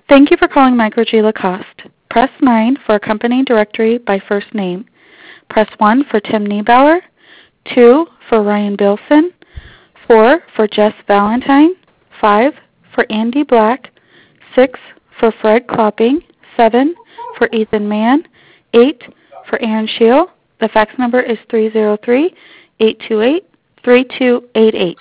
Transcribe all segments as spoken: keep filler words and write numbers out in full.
Thank you for calling Micro G Lacoste. Press nine for a company directory by first name. Press one for Tim Niebauer, two for Ryan Bilson, four for Jess Valentine, five for Andy Black, six for Fred Klopping, seven for Ethan Mann, eight for Aaron Scheel. The fax number is three zero three, eight two eight, three two eight eight.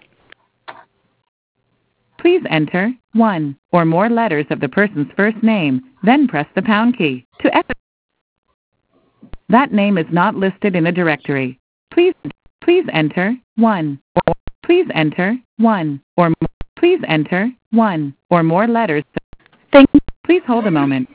Please enter one or more letters of the person's first name, then press the pound key. To exit, that name is not listed in a directory. Please, please enter one. Or, please enter one or more. Please enter one or more letters. Thank. Please hold a moment.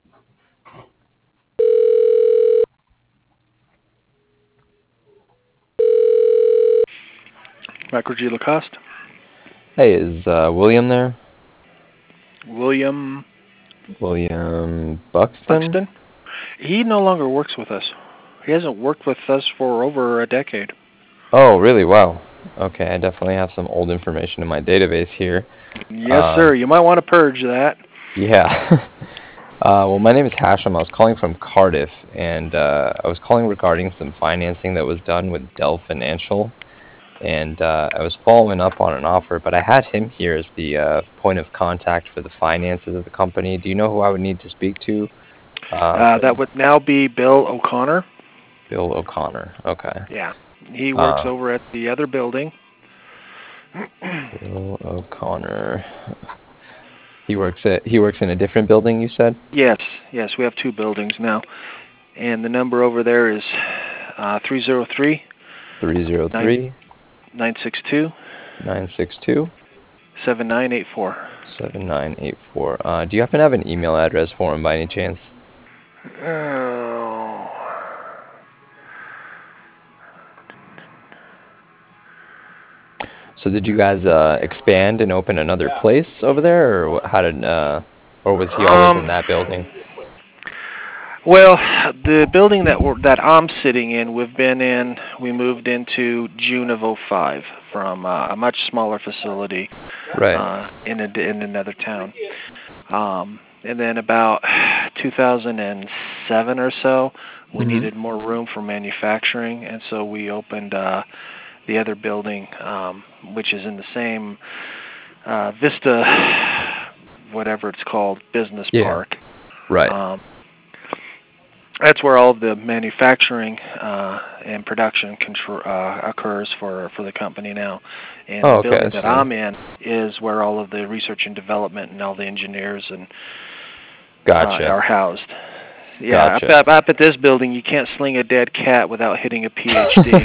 Micro G Lacoste. Hey, is uh, William there? William William Buxton? Buxton? He no longer works with us. He hasn't worked with us for over a decade. Oh, really? Wow. Okay, I definitely have some old information in my database here. Yes, uh, sir. You might want to purge that. Yeah. uh, well, my name is Hashem. I was calling from Cardiff, and uh, I was calling regarding some financing that was done with Dell Financial. And uh, I was following up on an offer, but I had him here as the uh, point of contact for the finances of the company. Do you know who I would need to speak to? Uh, uh, that would now be Bill O'Connor. Bill O'Connor, okay. Yeah, he works uh, over at the other building. Bill O'Connor. He works at he works in a different building, you said? Yes, yes, we have two buildings now, and the number over there is uh, three zero three. Three zero three. Nine six two. Nine six two. Seven nine eight four. Seven nine eight four. Uh, do you happen to have an email address for him by any chance? Oh. So did you guys uh, expand and open another place over there, or how did, uh, or was he always um, in that building? Well, the building that we're, that I'm sitting in, we've been in. We moved into June of oh five from uh, a much smaller facility, right? Uh, in a, in another town. Um, and then about two thousand seven or so, we mm-hmm. needed more room for manufacturing, and so we opened uh, the other building, um, which is in the same uh, Vista, whatever it's called, business yeah. park. Right. Um, That's where all the manufacturing uh, and production control, uh, occurs for, for the company now. And oh, the okay, building that I'm in is where all of the research and development and all the engineers and gotcha. uh, are housed. Yeah, gotcha. up, up at this building, you can't sling a dead cat without hitting a P H D.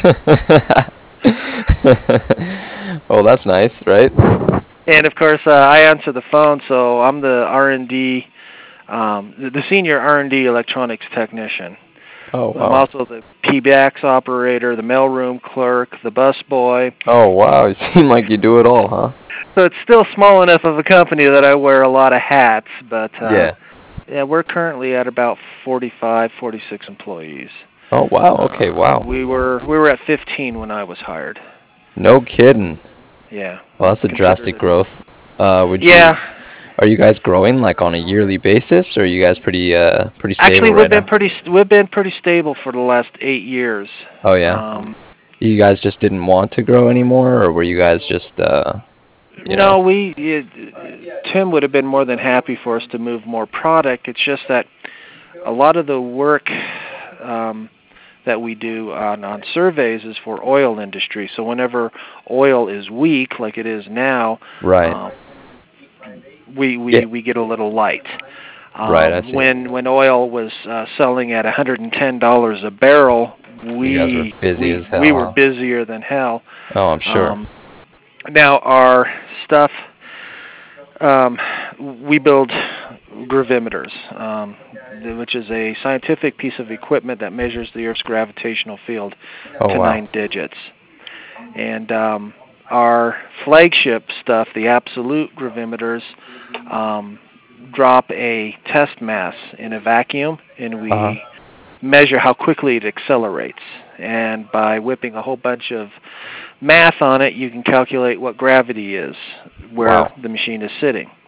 Oh, that's nice, right? And of course, uh, I answer the phone, so I'm the R and D. Um, the, the senior R and D electronics technician. Oh, wow. I'm also the P B X operator, the mailroom clerk, the bus boy. Oh, wow. You seem like you do it all, huh? So it's still small enough of a company that I wear a lot of hats, but uh, yeah. yeah, we're currently at about forty-five, forty-six employees. Oh, wow. Okay, wow. Uh, we were we were at fifteen when I was hired. No kidding. Yeah. Well, that's a drastic growth. Uh, would yeah. You, are you guys growing like on a yearly basis, or are you guys pretty uh pretty stable? Actually, we've right been now? pretty we've been pretty stable for the last eight years. Oh yeah. Um, you guys just didn't want to grow anymore, or were you guys just uh? You no, know? we it, Tim would have been more than happy for us to move more product. It's just that a lot of the work um, that we do on, on surveys is for oil industry. So whenever oil is weak, like it is now, right. Um, we we, yeah. we get a little light. Um, right. I see. When when oil was uh, selling at one hundred ten dollars a barrel, we you guys were busy we, as hell, we huh? were busier than hell. Oh, I'm sure. Um, now our stuff, um, we build gravimeters, um, which is a scientific piece of equipment that measures the Earth's gravitational field oh, to wow. nine digits. And um, our flagship stuff, the absolute gravimeters, um, drop a test mass in a vacuum, and we uh-huh. measure how quickly it accelerates. And by whipping a whole bunch of math on it, you can calculate what gravity is, where wow. the machine is sitting.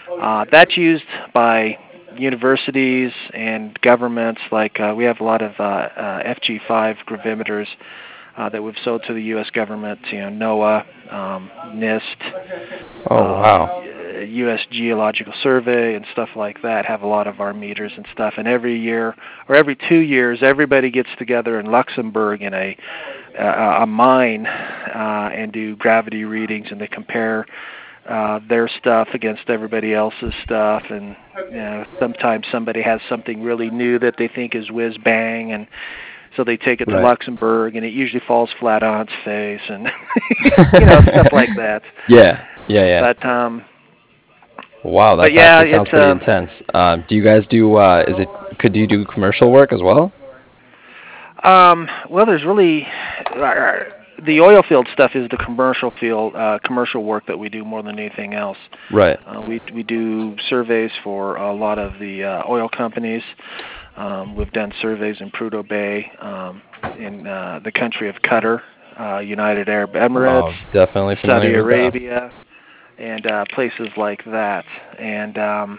Uh, that's used by universities and governments. Like uh, we have a lot of uh, uh, F G five gravimeters uh, that we've sold to the U S government. You know, NOAA, um, NIST, Oh, wow. uh, U S Geological Survey, and stuff like that have a lot of our meters and stuff. And every year or every two years, everybody gets together in Luxembourg in a a, a mine uh, and do gravity readings, and they compare uh, their stuff against everybody else's stuff. And you know, sometimes somebody has something really new that they think is whiz bang, and so they take it to Right. Luxembourg, and it usually falls flat on its face, and you know, stuff like that. Yeah, yeah, yeah. But um, Wow, that, but yeah, that sounds it's, pretty um, intense. Uh, do you guys do? Uh, is it? Could you do commercial work as well? Um, well, there's really uh, the oil field stuff is the commercial field, uh, commercial work that we do more than anything else. Right. Uh, we we do surveys for a lot of the uh, oil companies. Um, we've done surveys in Prudhoe Bay, um, in uh, the country of Qatar, uh, United Arab Emirates, Oh, definitely familiar Saudi with that. Arabia, and uh, places like that. And um,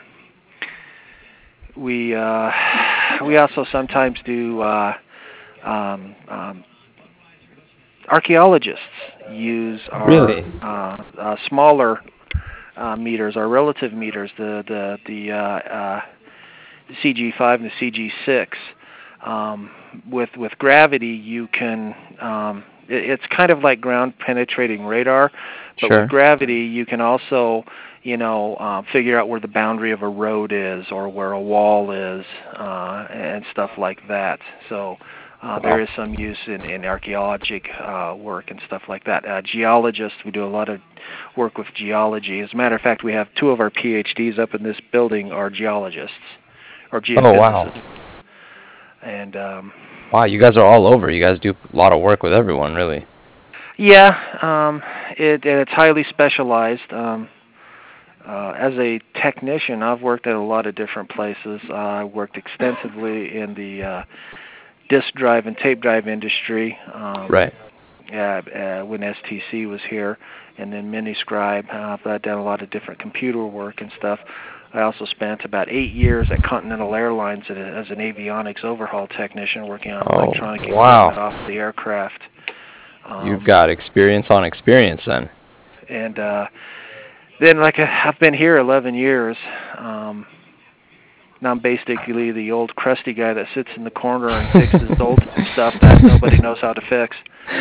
we uh, we also sometimes do. Uh, Um, um, archaeologists use our Really? uh, uh, smaller uh, meters, our relative meters, the the the uh, uh, C G five and the C G six. Um, with with gravity, you can. Um, it, it's kind of like ground penetrating radar, but Sure. with gravity, you can also, you know, uh, figure out where the boundary of a road is or where a wall is, uh, and stuff like that. So. Uh, there is some use in, in archaeologic uh, work and stuff like that. Uh, geologists, we do a lot of work with geology. As a matter of fact, we have two of our P H Ds up in this building are geologists or geophysicists. Oh, wow. And um, Wow, you guys are all over. You guys do a lot of work with everyone, really. yeah, um, it, and it's highly specialized. Um, uh, as a technician, I've worked at a lot of different places. Uh, I worked extensively in the uh, disk drive and tape drive industry. Um, Right. Uh, uh, when S T C was here, and then Miniscribe. Uh, I've done a lot of different computer work and stuff. I also spent about eight years at Continental Airlines as, a, as an avionics overhaul technician, working on Oh, electronic wow. equipment off the aircraft. Um, You've got experience on experience then. and uh, then, like, uh, I've been here eleven years. Um, Now I'm basically the old crusty guy that sits in the corner and fixes old stuff that nobody knows how to fix.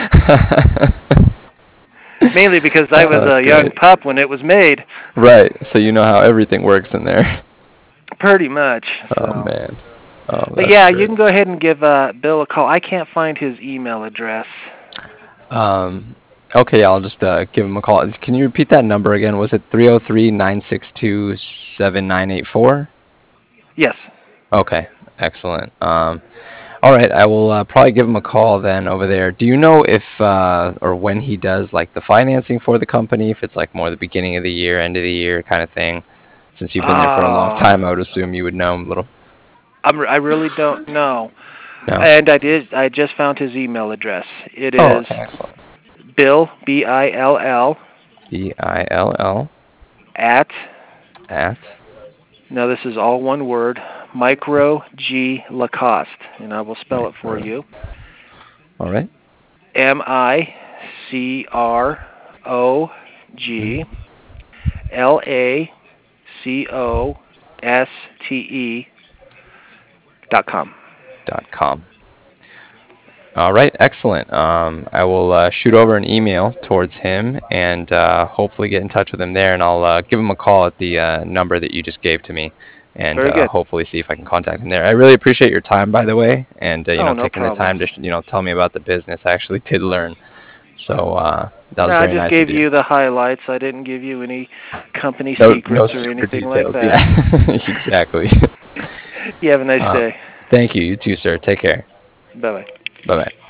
Mainly because I was Oh, a young great. pup when it was made. Right, so you know how everything works in there. Pretty much. Oh, So. man. Oh, But that's yeah, great. you can go ahead and give uh, Bill a call. I can't find his email address. Um, okay, I'll just uh, give him a call. Can you repeat that number again? Was it three oh three, nine six two, seven nine eight four? Yes. Okay, excellent. Um, all right, I will uh, probably give him a call then over there. Do you know if uh, or when he does like the financing for the company, if it's like more the beginning of the year, end of the year kind of thing? Since you've been there for a long Uh, time, I would assume you would know a little. I'm, I really don't know. No. And I did. I just found his email address. It is Oh, okay, excellent. Bill, B I L L, B I L L at, at now this is all one word, Micro G Lacoste, and I will spell it for you. All right. M I C R O G L A C O S T E dot com. Dot com. All right, excellent. Um, I will uh, shoot over an email towards him and uh, hopefully get in touch with him there, and I'll uh, give him a call at the uh, number that you just gave to me, and Very uh, good. hopefully see if I can contact him there. I really appreciate your time, by the way, and uh, you Oh, know no taking the problem. time to you know tell me about the business. I actually did learn, so uh, that was No, I very just nice gave of you. you the highlights. I didn't give you any company No, secrets no or super anything details. like that. Yeah, exactly. You have a nice Uh, day. Thank you. You too, sir. Take care. Bye-bye. Bye bye.